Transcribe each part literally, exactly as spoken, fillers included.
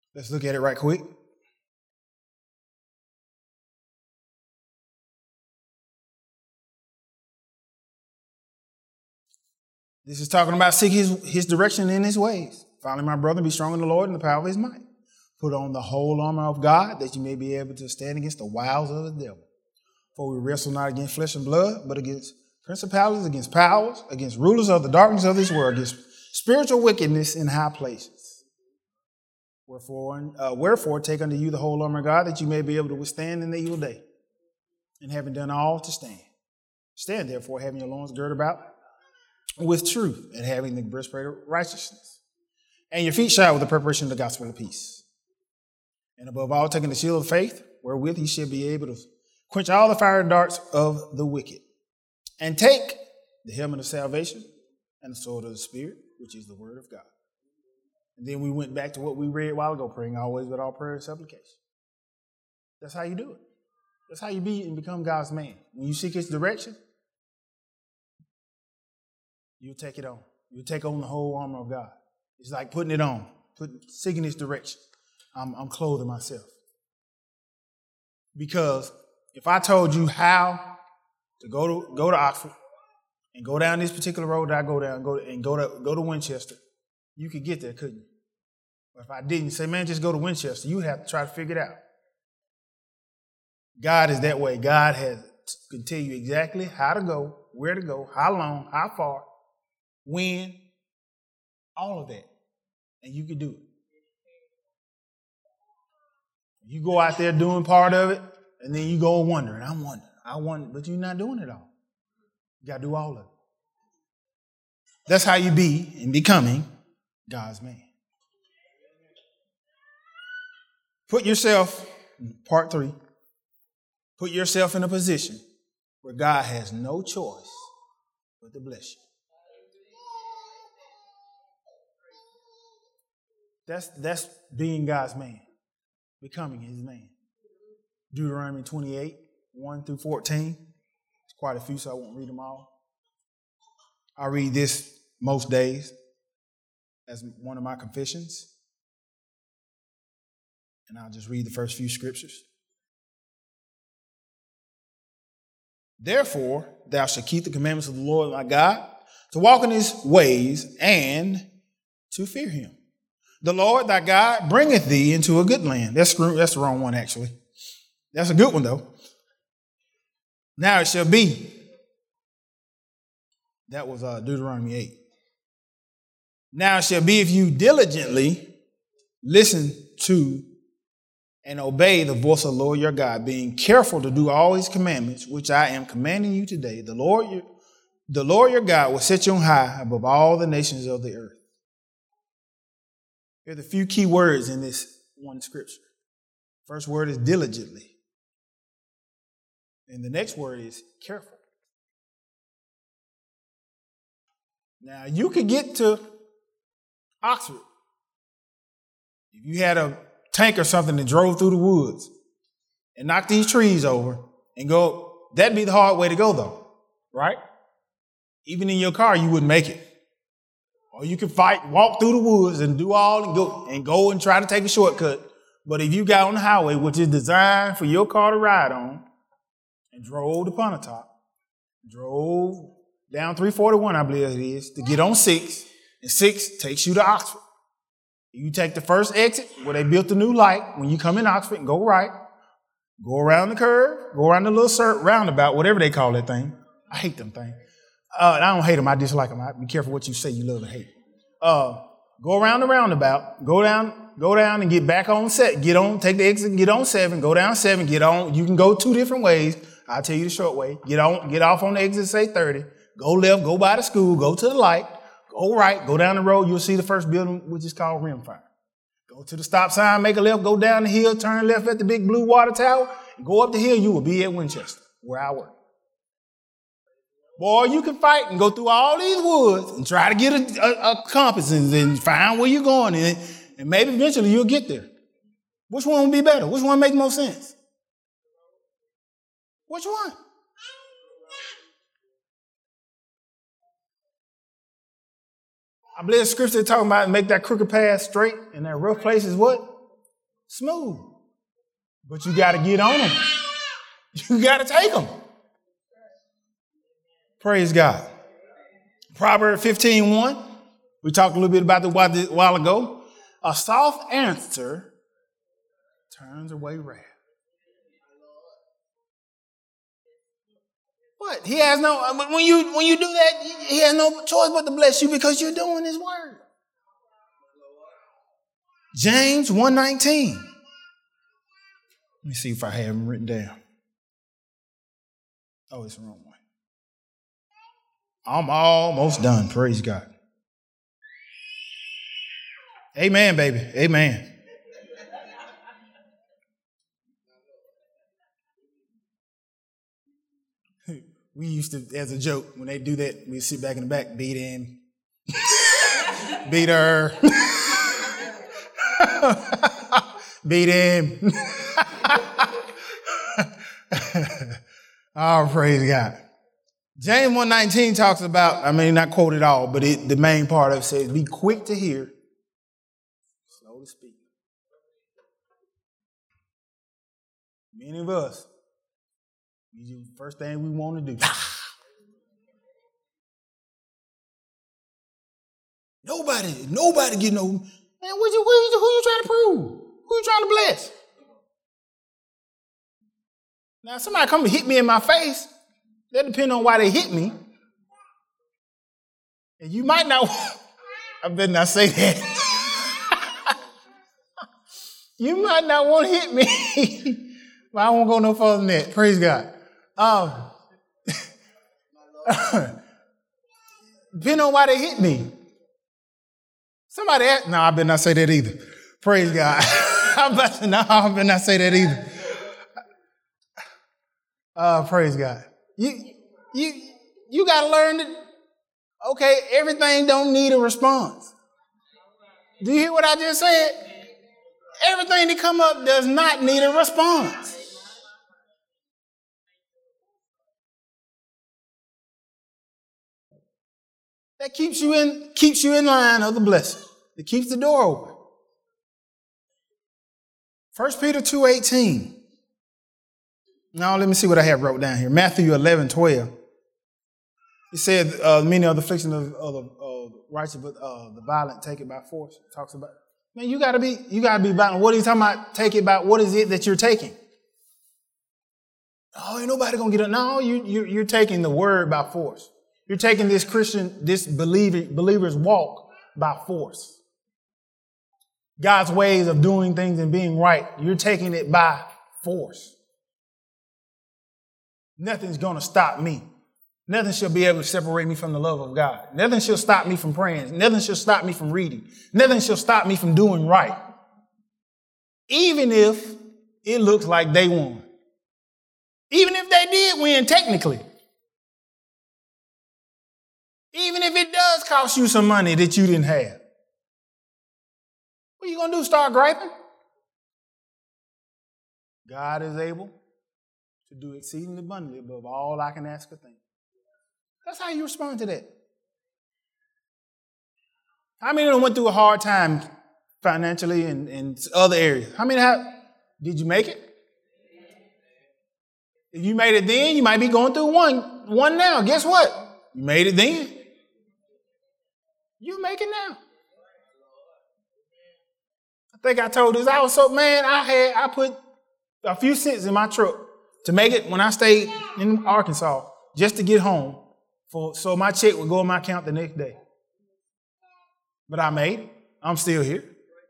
Let's look at it right quick. This is talking about seek his, his direction in his ways. Finally, my brother, be strong in the Lord and the power of his might. Put on the whole armor of God, that you may be able to stand against the wiles of the devil. For we wrestle not against flesh and blood, but against principalities, against powers, against rulers of the darkness of this world, against spiritual wickedness in high places. Wherefore, uh, wherefore, take unto you the whole armor of God, that you may be able to withstand in the evil day, and having done all to stand. Stand therefore, having your loins girded about with truth, and having the breastplate of righteousness, and your feet shod with the preparation of the gospel of peace. And above all, taking the shield of faith, wherewith ye shall be able to quench all the fiery darts of the wicked. And take the helmet of salvation and the sword of the Spirit, which is the word of God. And then we went back to what we read a while ago, praying always with all prayer and supplication. That's how you do it. That's how you be and become God's man. When you seek his direction, you'll take it on. You'll take on the whole armor of God. It's like putting it on, put, seeking his direction. I'm, I'm clothing myself. Because if I told you how to go to go to Oxford and go down this particular road that I go down, go and go to go to Winchester, you could get there, couldn't you? But if I didn't say, man, just go to Winchester, you have to try to figure it out. God is that way. God has can tell you exactly how to go, where to go, how long, how far, when, all of that. And you can do it. You go out there doing part of it, and then you go wondering, I'm wondering, I wonder, but you're not doing it all. You got to do all of it. That's how you be in becoming God's man. Put yourself, part three, put yourself in a position where God has no choice but to bless you. That's, that's being God's man, becoming his man. Deuteronomy twenty-eight, one through fourteen. It's quite a few, so I won't read them all. I read this most days as one of my confessions. And I'll just read the first few scriptures. Therefore, thou shalt keep the commandments of the Lord thy God, to walk in his ways and to fear him. The Lord thy God bringeth thee into a good land. That's, that's the wrong one, actually. That's a good one, though. Now it shall be. That was uh, Deuteronomy eight. Now it shall be if you diligently listen to and obey the voice of the Lord your God, being careful to do all his commandments, which I am commanding you today. The Lord your, the Lord your God will set you on high above all the nations of the earth. Here are the few key words in this one scripture. First word is diligently. And the next word is careful. Now, you could get to Oxford if you had a tank or something that drove through the woods and knocked these trees over and go. That'd be the hard way to go, though, right? Even in your car, you wouldn't make it. Or you could fight, walk through the woods and do all and go and go and try to take a shortcut. But if you got on the highway, which is designed for your car to ride on, and drove to Pontotoc, drove down three forty-one, I believe it is, to get on six, and six takes you to Oxford. You take the first exit where they built the new light. When you come in Oxford and go right, go around the curve, go around the little cert roundabout, whatever they call that thing. I hate them things. Uh, I don't hate them. I dislike them. I, be careful what you say you love and hate. Uh, go around the roundabout, go down, go down and get back on set. Get on, take the exit, get on seven, go down seven, get on. You can go two different ways. I'll tell you the short way. Get on, get off on the exit, say thirty. Go left, go by the school, go to the light, go right, go down the road. You'll see the first building, which is called Rimfire. Go to the stop sign, make a left, go down the hill, turn left at the big blue water tower, and go up the hill. You will be at Winchester, where I work. Boy, you can fight and go through all these woods and try to get a, a, a compass and, and find where you're going, and, and maybe eventually you'll get there. Which one will be better? Which one makes more sense? Which one? I believe the scripture talking about make that crooked path straight and that rough place is what? smooth. But you got to get on them. You got to take them. Praise God. Proverbs fifteen one. We talked a little bit about it a while ago. A soft answer turns away wrath. What? He has no, when you, when you do that, he has no choice but to bless you because you're doing his word. James one nineteen. Let me see if I have them written down. Oh, it's the wrong one. I'm almost done. Praise God. Amen, baby. Amen. We used to, as a joke, when they do that, we sit back in the back, beat him, beat her, beat him. Oh, praise God. James one nineteen talks about, I mean, not quote it all, but it, the main part of it says, be quick to hear, slow to speak. Many of us, the first thing we want to do. Nobody, nobody get no, man, what you, what you, who you trying to prove? Who you trying to bless? Now, somebody come and hit me in my face. That depends on why they hit me. And you might not, I better not say that. You might not want to hit me, but I won't go no further than that. Praise God. Um, depending on why they hit me. Somebody asked, no, I better not say that either. Praise God. I'm about to, no, I better not say that either. Uh, praise God. You, you, you got to learn that, okay, everything don't need a response. Do you hear what I just said? Everything that come up does not need a response. That keeps you in, keeps you in line of the blessing. It keeps the door open. First Peter two eighteen. Now, let me see what I have wrote down here. Matthew eleven twelve. It said, uh, many of the affliction of, of the uh, righteous, but uh, the violent take it by force. It talks about, man, you gotta be, you gotta be violent. What are you talking about? Take it by, what is it that you're taking? Oh, ain't nobody gonna get it. No, you, you, you're taking the word by force. You're taking this Christian, this believer, believer's walk by force. God's ways of doing things and being right, you're taking it by force. Nothing's going to stop me. Nothing shall be able to separate me from the love of God. Nothing shall stop me from praying. Nothing shall stop me from reading. Nothing shall stop me from doing right. Even if it looks like they won. Even if they did win technically. Even if it does cost you some money that you didn't have. What are you going to do? Start griping? God is able to do exceedingly abundantly above all I can ask or think. That's how you respond to that. How many of them went through a hard time financially and in other areas? How many have, did you make it? If you made it then, you might be going through one, one now. Guess what? You made it then. You make it now. I think I told this. I was so, man, I had, I put a few cents in my truck to make it when I stayed in Arkansas just to get home. For, so my check would go in my account the next day. But I made it. I'm still here.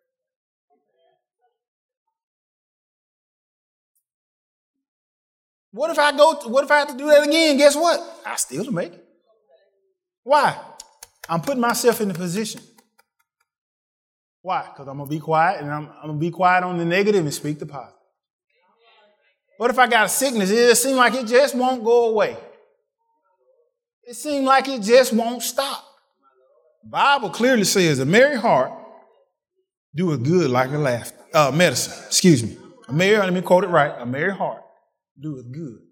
What if I go, to, what if I have to do that again? Guess what? I still make it. Why? I'm putting myself in the position. Why? Because I'm going to be quiet and I'm, I'm going to be quiet on the negative and speak the positive. What if I got a sickness? It just seems like it just won't go away. It seems like it just won't stop. The Bible clearly says a merry heart doeth good like a laugh, uh, medicine. Excuse me. A merry, let me quote it right. A merry heart doeth good